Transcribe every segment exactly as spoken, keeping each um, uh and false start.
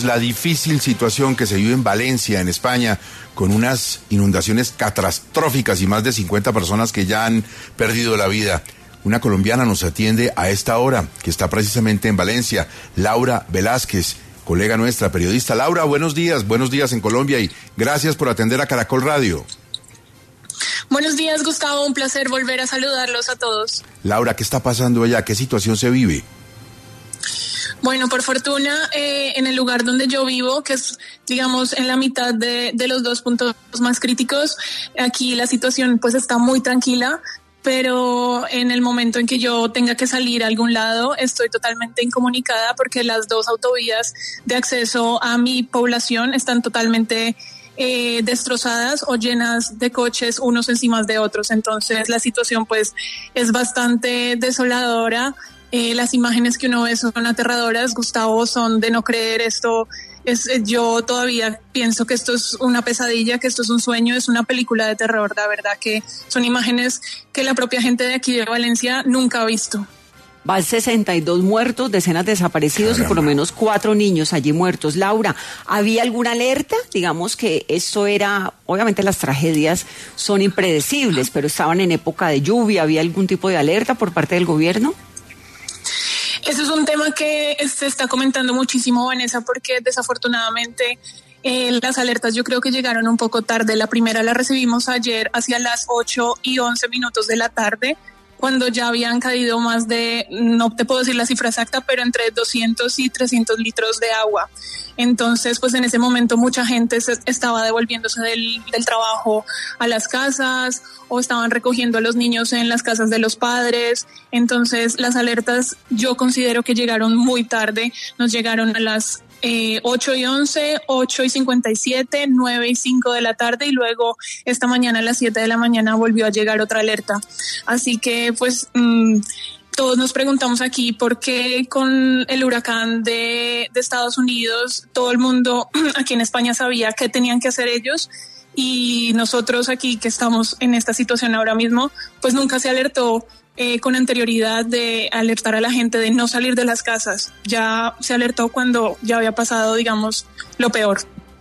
La difícil situación que se vive en Valencia, en España, con unas inundaciones catastróficas y más de cincuenta personas que ya han perdido la vida. Una colombiana nos atiende a esta hora, que está precisamente en Valencia, Laura Velázquez, colega nuestra, periodista. Laura, buenos días, buenos días en Colombia y gracias por atender a Caracol Radio. Buenos días, Gustavo, un placer volver a saludarlos a todos. Laura, ¿qué está pasando allá? ¿Qué situación se vive? Bueno, por fortuna, eh, en el lugar donde yo vivo, que es, digamos, en la mitad de, de los dos puntos más críticos, aquí la situación pues está muy tranquila, pero en el momento en que yo tenga que salir a algún lado, estoy totalmente incomunicada porque las dos autovías de acceso a mi población están totalmente eh, destrozadas o llenas de coches unos encima de otros. Entonces la situación pues es bastante desoladora. Eh, las imágenes que uno ve son aterradoras, Gustavo, son de no creer. Esto es, yo todavía pienso que esto es una pesadilla, que esto es un sueño, es una película de terror. La verdad que son imágenes que la propia gente de aquí de Valencia nunca ha visto. Van sesenta y dos muertos, decenas de desaparecidos. Caramba. Y por lo menos cuatro niños allí muertos. Laura, ¿había alguna alerta? Digamos que esto era, obviamente las tragedias son impredecibles, pero estaban en época de lluvia. ¿Había algún tipo de alerta por parte del gobierno? Eso es un tema que se está comentando muchísimo, Vanessa, porque desafortunadamente eh, las alertas yo creo que llegaron un poco tarde. La primera la recibimos ayer hacia las ocho y once minutos de la tarde, cuando ya habían caído más de, no te puedo decir la cifra exacta, pero entre doscientos y trescientos litros de agua. Entonces, pues en ese momento mucha gente se estaba devolviéndose del, del trabajo a las casas o estaban recogiendo a los niños en las casas de los padres. Entonces, las alertas yo considero que llegaron muy tarde. Nos llegaron a las Eh, ocho y once, ocho y cincuenta y siete, nueve y cinco de la tarde y luego esta mañana a las siete de la mañana volvió a llegar otra alerta. Así que pues mmm, todos nos preguntamos aquí por qué con el huracán de, de Estados Unidos todo el mundo aquí en España sabía qué tenían que hacer ellos y nosotros aquí que estamos en esta situación ahora mismo pues nunca se alertó Eh, con anterioridad de alertar a la gente de no salir de las casas. Ya se alertó cuando ya había pasado, digamos, lo peor.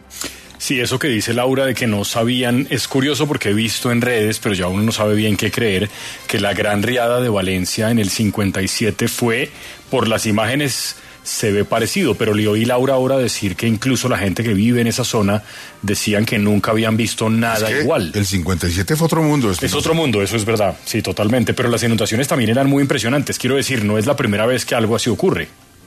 Sí, eso que dice Laura de que no sabían es curioso porque he visto en redes, pero ya uno no sabe bien qué creer, que la gran riada de Valencia en el cincuenta y siete fue, por las imágenes se ve parecido, pero le oí Laura ahora decir que incluso la gente que vive en esa zona decían que nunca habían visto nada es que igual. El cincuenta y siete fue otro mundo. Es otro mundo, eso es verdad, sí, totalmente, pero las inundaciones también eran muy impresionantes, quiero decir, no es la primera vez que algo así ocurre.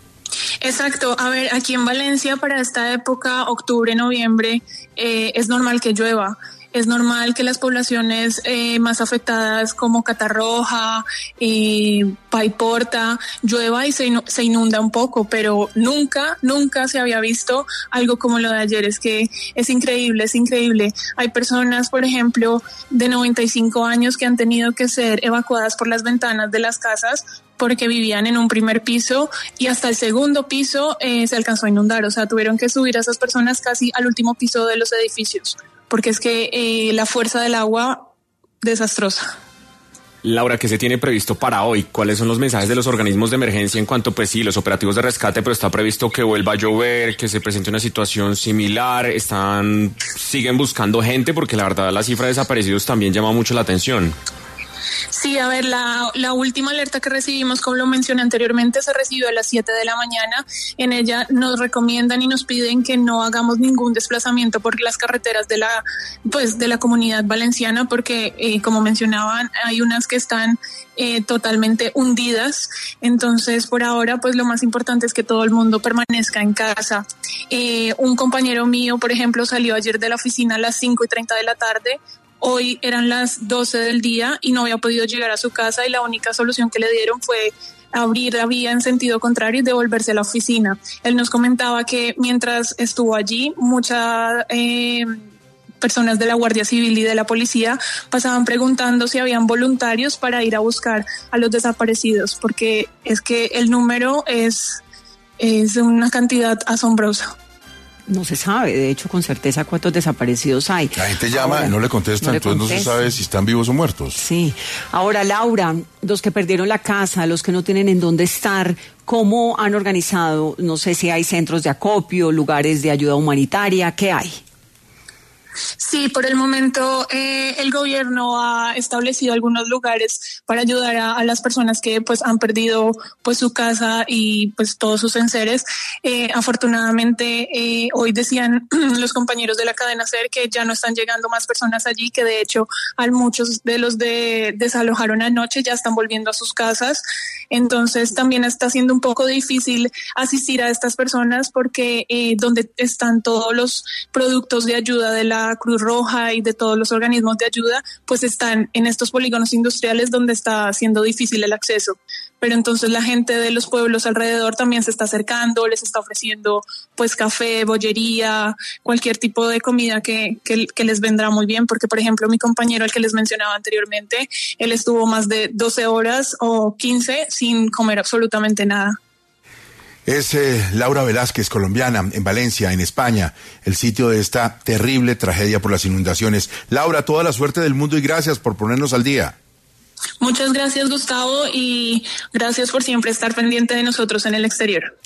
Exacto, a ver, aquí en Valencia para esta época, octubre, noviembre, eh, es normal que llueva. Es normal que las poblaciones eh, más afectadas como Catarroja, eh, Paiporta, llueva y se, se inunda un poco, pero nunca, nunca se había visto algo como lo de ayer. Es que es increíble, es increíble. Hay personas, por ejemplo, de noventa y cinco años que han tenido que ser evacuadas por las ventanas de las casas porque vivían en un primer piso y hasta el segundo piso eh, se alcanzó a inundar. O sea, tuvieron que subir a esas personas casi al último piso de los edificios, porque es que eh, la fuerza del agua, desastrosa. Laura, ¿qué se tiene previsto para hoy? ¿Cuáles son los mensajes de los organismos de emergencia en cuanto, pues sí, los operativos de rescate, pero está previsto que vuelva a llover, que se presente una situación similar? Están, siguen buscando gente, porque la verdad la cifra de desaparecidos también llama mucho la atención. Sí, a ver, la, la última alerta que recibimos, como lo mencioné anteriormente, se recibió a las siete de la mañana. En ella nos recomiendan y nos piden que no hagamos ningún desplazamiento por las carreteras de la, pues, de la comunidad valenciana, porque, eh, como mencionaban, hay unas que están eh, totalmente hundidas. Entonces, por ahora, pues lo más importante es que todo el mundo permanezca en casa. Eh, un compañero mío, por ejemplo, salió ayer de la oficina a las cinco y treinta de la tarde. Hoy eran las doce del día y no había podido llegar a su casa y la única solución que le dieron fue abrir la vía en sentido contrario y devolverse a la oficina. Él nos comentaba que mientras estuvo allí, muchas eh, personas de la Guardia Civil y de la policía pasaban preguntando si habían voluntarios para ir a buscar a los desaparecidos, porque es que el número es, es una cantidad asombrosa. no se sabe, de hecho, con certeza cuántos desaparecidos hay. La gente llama Ahora, y no le contesta, no le entonces contesta. no se sabe si están vivos o muertos. Sí. Ahora, Laura, los que perdieron la casa, los que no tienen en dónde estar, ¿cómo han organizado? No sé si hay centros de acopio, lugares de ayuda humanitaria, ¿qué hay? Sí, por el momento eh, el gobierno ha establecido algunos lugares para ayudar a, a las personas que pues han perdido pues su casa y pues todos sus enseres. Eh, afortunadamente eh, hoy decían los compañeros de la cadena SER que ya no están llegando más personas allí, que de hecho a muchos de los de desalojaron anoche ya están volviendo a sus casas. Entonces también está siendo un poco difícil asistir a estas personas porque eh, donde están todos los productos de ayuda de la Cruz Roja y de todos los organismos de ayuda, pues están en estos polígonos industriales donde está siendo difícil el acceso. Pero entonces la gente de los pueblos alrededor también se está acercando, les está ofreciendo pues café, bollería, cualquier tipo de comida que, que, que les vendrá muy bien, porque por ejemplo mi compañero, el que les mencionaba anteriormente, él estuvo más de doce horas o quince sin comer absolutamente nada. Es eh, Laura Velázquez, colombiana, en Valencia, en España, el sitio de esta terrible tragedia por las inundaciones. Laura, toda la suerte del mundo y gracias por ponernos al día. Muchas gracias, Gustavo, y gracias por siempre estar pendiente de nosotros en el exterior.